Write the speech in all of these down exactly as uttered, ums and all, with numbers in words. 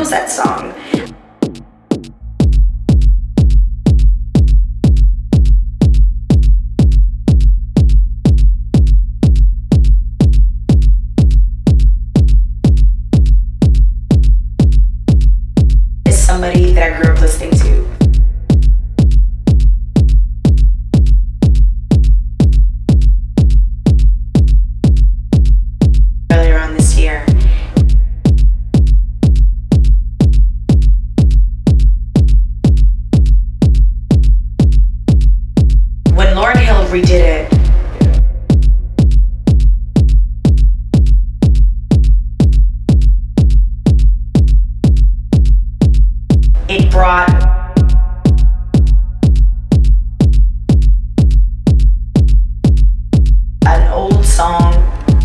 knows that song. Is somebody that I grew up listening to. Earlier on this year. When Lauryn Hill redid it, it brought an old song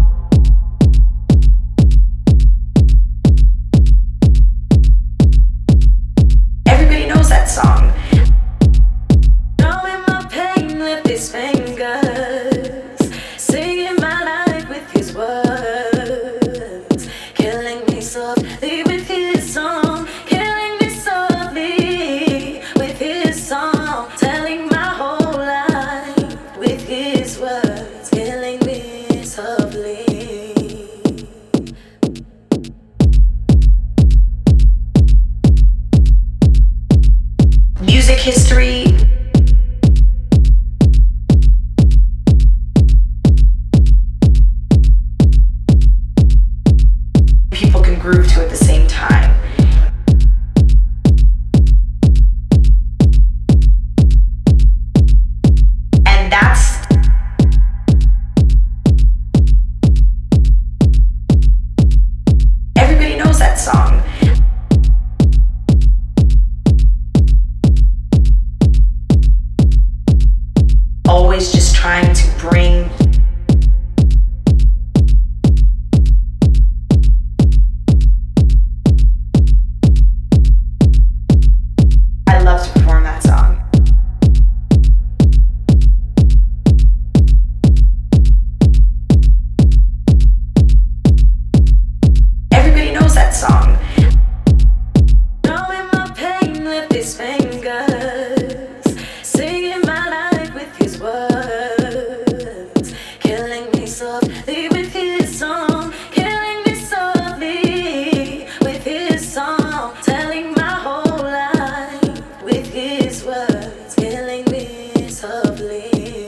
everybody knows that song. Knowing my pain with his fingers, singing my life with his words, killing me softly with his song, killing me softly with his song, telling my whole life with his words, killing me softly. Music history. People can groove to at the same time. And that's everybody knows that song. Always just trying to bring I love to perform that song. Everybody knows that song. Knowing my pain with his fingers, singing my life with his words, killing me softly with his song, killing me softly with his song, telling my whole life with his words, killing me softly.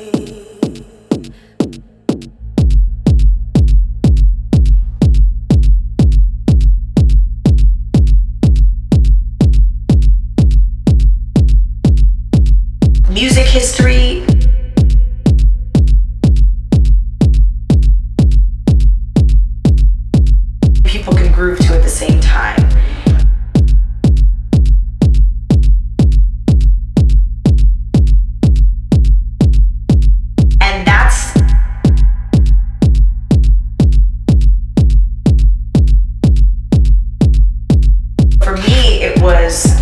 Music history. People can groove to at the same time. And that's for me, it was